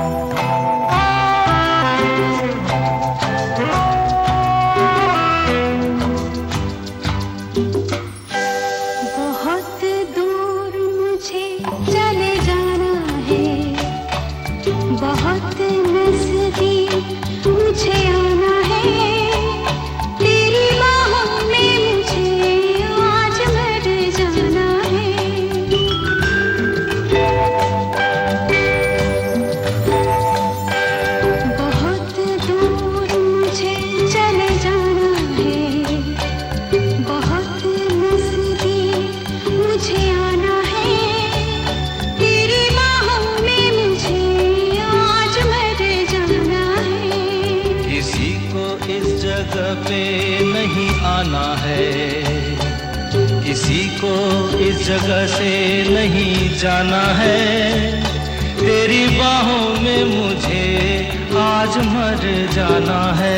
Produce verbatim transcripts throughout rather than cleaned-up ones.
बहुत नज़दीक मुझे आना है, तेरी बाहों में मुझे आज मर जाना है। बहुत दूर मुझे चले जाना है, बहुत नज़दीक मुझे आना है, तेरी बाहों में मुझे आज मर जाना है। किसी को इस जगह पे नहीं आना है, किसी को इस जगह से नहीं जाना है, तेरी बाहों में मुझे आज मर जाना है।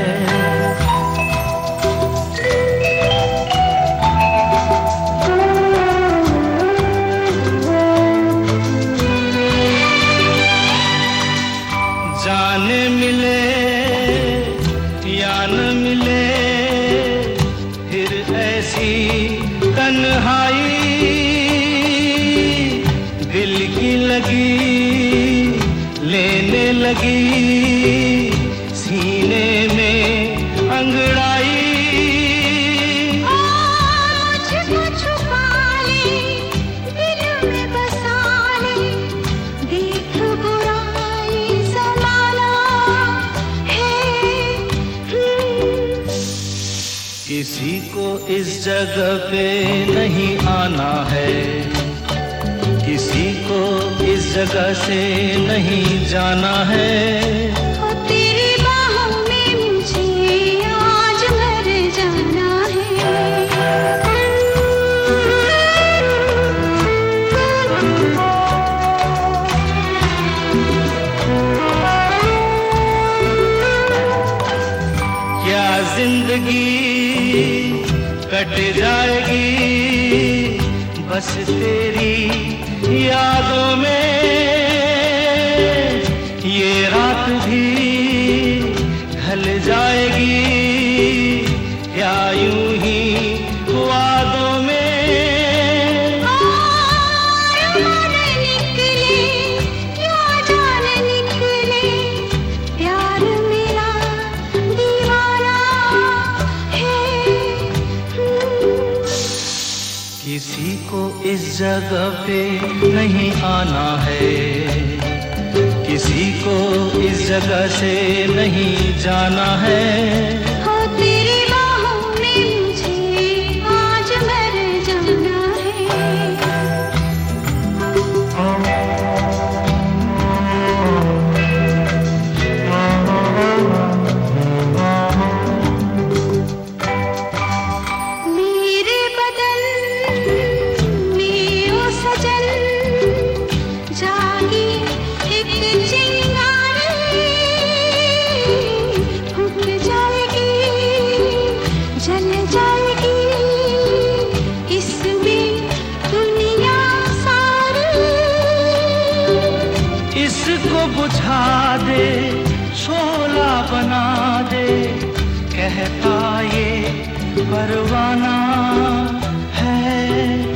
जाने मिले या न मिले फिर ऐसी तन्हाई, दिल की लगी लेने लगी सीने में अंगड़ाई। मुझको छुपा ले, दिल में बसा ले, देख बुराई ज़माना है। किसी को इस जगह पे नहीं आना है, किसी को इस जगह से नहीं जाना है, तेरी बाहों में मुझे आज मर जाना है। क्या जिंदगी कट जाएगी बस तेरी यादों में, ये रात भी ढल जाएगी या यूं ही वादों में। मन निकले या जान निकले, प्यार मेरा दीवाना है। किसी को इस जगह पे नहीं आना है, किसी को इस जगह से नहीं जाना है, तेरी बाहों में मुझे आज मर जाना है। मेरे बदन में ओ सजन जागी एक चिंगारी, फूट जाएगी जल जाएगी इसमें दुनिया सारी। इसको बुझा दे शोला बना दे, कहता ये परवाना है।